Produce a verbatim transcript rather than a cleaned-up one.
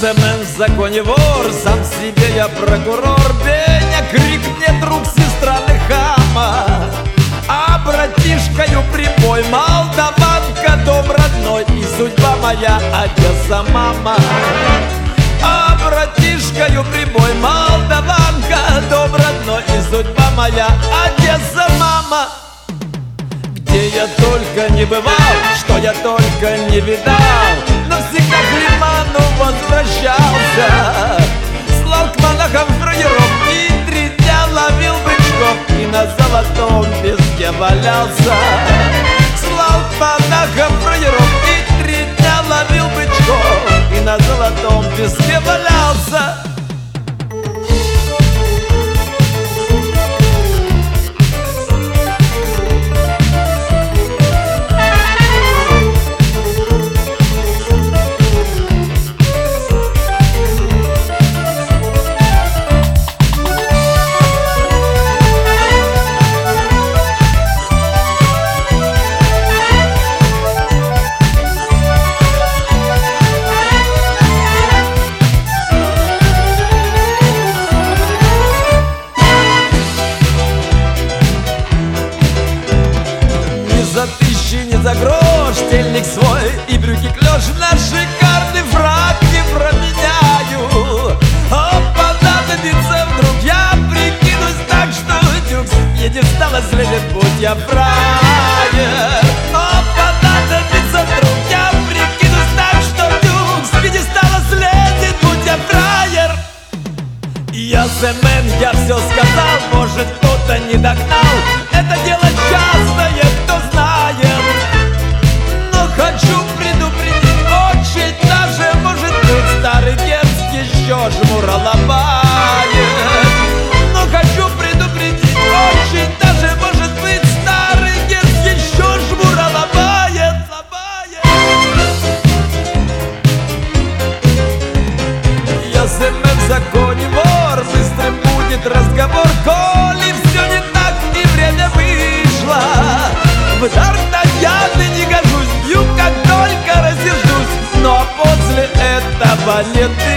Семен в законе вор, сам себе я прокурор. Беня, крикнет друг сестра Нехама, а братишкою прибой молдаванка, дом родной и судьба моя Одесса, мама. А братишкою прибой молдаванка, дом родной и судьба моя Одесса, мама. Где я только не бывал, что я только не видал, но всегда к лиману возвращался. Слал к монахам втроером и три дня ловил бычков, и на золотом песке валялся. Слал к монахам втроером и три дня ловил бычков, и на золотом песке валялся. За тысячи, не за грош, тельник свой и брюки клеш, на шикарный фрак не променяю. А понадобится вдруг, я прикинусь так, что дюк с пьедестала слезет, будь я фраер. А понадобится вдруг, я прикинусь так, что дюк с пьедестала слезет, будь я фраер. Я Семен, я все сказал, может кто-то не догнал, это дело частное, кто знает. Но хочу предупредить, очень даже может быть старый Герц еще жмура ломает. Но хочу предупредить, очень даже может быть старый Герц еще жмура ломает. Я Семен в законе вор, быстрым будет разговор, коли все не так и время вышло. В Д'Артаньяны не гожусь, бью как только рассержусь, но после этого не ты.